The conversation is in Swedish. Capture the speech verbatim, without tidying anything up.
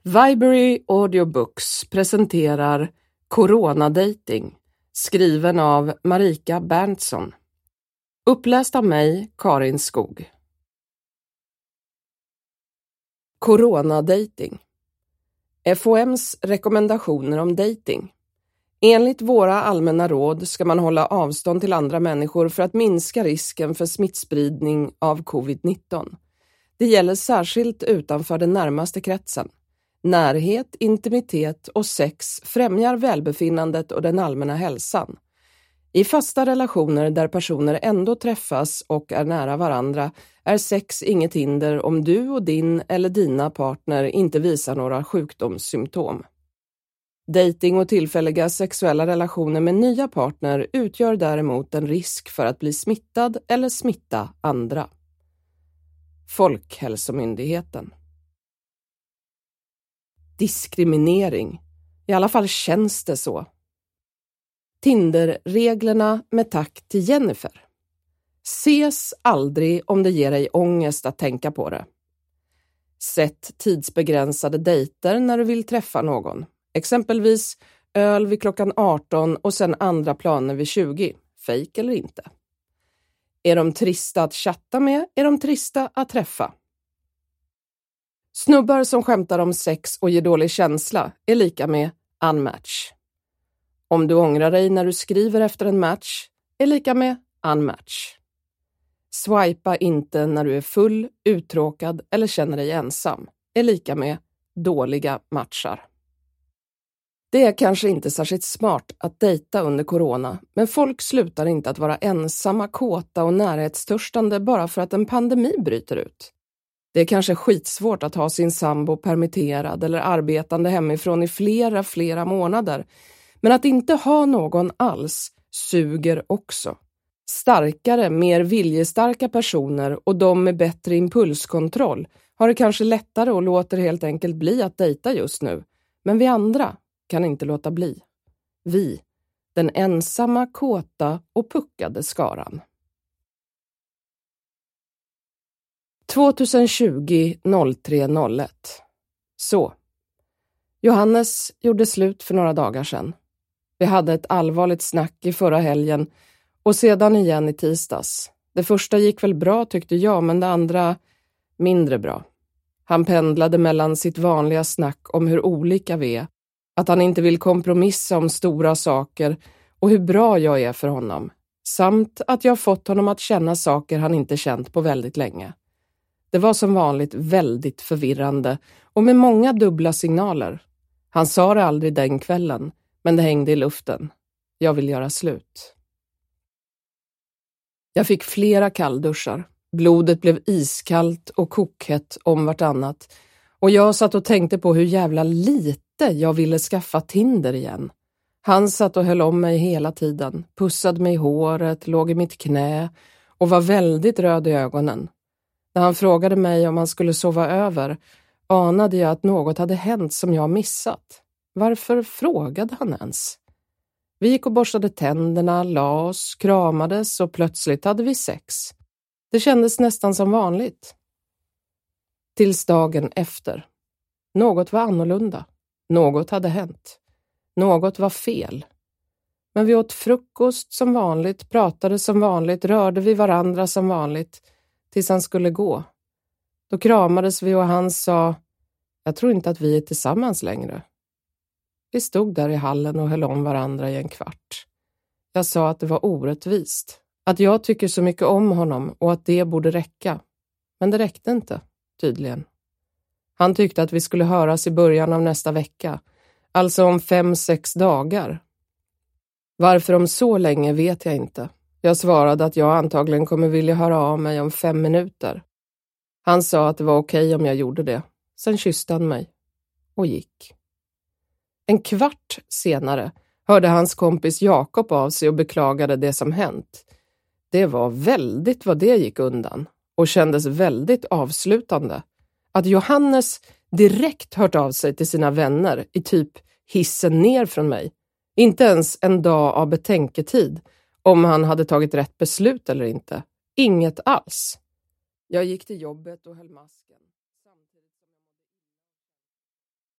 Viberry Audiobooks presenterar Coronadating, skriven av Marika Berntsson. Uppläst av mig, Karin Skog. Coronadating. F O M:s rekommendationer om dating. Enligt våra allmänna råd ska man hålla avstånd till andra människor för att minska risken för smittspridning av covid nitton. Det gäller särskilt utanför den närmaste kretsen. Närhet, intimitet och sex främjar välbefinnandet och den allmänna hälsan. I fasta relationer där personer ändå träffas och är nära varandra är sex inget hinder om du och din eller dina partner inte visar några sjukdomssymptom. Dating och tillfälliga sexuella relationer med nya partner utgör däremot en risk för att bli smittad eller smitta andra. Folkhälsomyndigheten. Diskriminering. I alla fall känns det så. Tinder-reglerna med tack till Jennifer. Ses aldrig om det ger dig ångest att tänka på det. Sätt tidsbegränsade dejter när du vill träffa någon. Exempelvis öl vid klockan arton och sen andra planer vid tjugo. Fake eller inte. Är de trista att chatta med, är de trista att träffa. Snubbar som skämtar om sex och ger dålig känsla är lika med unmatch. Om du ångrar dig när du skriver efter en match är lika med unmatch. Swipa inte när du är full, uttråkad eller känner dig ensam är lika med dåliga matchar. Det är kanske inte särskilt smart att dejta under corona, men folk slutar inte att vara ensamma, kåta och närhetstörstande bara för att en pandemi bryter ut. Det är kanske skitsvårt att ha sin sambo permitterad eller arbetande hemifrån i flera, flera månader. Men att inte ha någon alls suger också. Starkare, mer viljestarka personer och de med bättre impulskontroll har det kanske lättare och låter helt enkelt bli att dejta just nu. Men vi andra kan inte låta bli. Vi, den ensamma, kåta och puckade skaran. tjugohundratjugo noll tre noll ett. Så. Johannes gjorde slut för några dagar sedan. Vi hade ett allvarligt snack i förra helgen och sedan igen i tisdags. Det första gick väl bra tyckte jag, men det andra mindre bra. Han pendlade mellan sitt vanliga snack om hur olika vi är, att han inte vill kompromissa om stora saker och hur bra jag är för honom, samt att jag fått honom att känna saker han inte känt på väldigt länge. Det var som vanligt väldigt förvirrande och med många dubbla signaler. Han sa det aldrig den kvällen, men det hängde i luften. Jag vill göra slut. Jag fick flera kallduschar. Blodet blev iskallt och kokhett om vartannat. Och jag satt och tänkte på hur jävla lite jag ville skaffa Tinder igen. Han satt och höll om mig hela tiden. Pussade mig i håret, låg i mitt knä och var väldigt röd i ögonen. När han frågade mig om han skulle sova över anade jag att något hade hänt som jag missat. Varför frågade han ens? Vi gick och borstade tänderna, la oss, kramades och plötsligt hade vi sex. Det kändes nästan som vanligt. Tills dagen efter. Något var annorlunda. Något hade hänt. Något var fel. Men vi åt frukost som vanligt, pratade som vanligt, rörde vi varandra som vanligt. Tills han skulle gå. Då kramades vi och han sa, jag tror inte att vi är tillsammans längre. Vi stod där i hallen och höll om varandra i en kvart. Jag sa att det var orättvist. Att jag tycker så mycket om honom och att det borde räcka. Men det räckte inte, tydligen. Han tyckte att vi skulle höras i början av nästa vecka. Alltså om fem, sex dagar. Varför om så länge vet jag inte. Jag svarade att jag antagligen kommer vilja höra av mig om fem minuter. Han sa att det var okej om jag gjorde det. Sen kysste han mig. Och gick. En kvart senare hörde hans kompis Jakob av sig och beklagade det som hänt. Det var väldigt vad det gick undan. Och kändes väldigt avslutande. Att Johannes direkt hört av sig till sina vänner i typ hissen ner från mig. Inte ens en dag av betänketid. Om han hade tagit rätt beslut eller inte. Inget alls. Jag gick till jobbet och höll masken.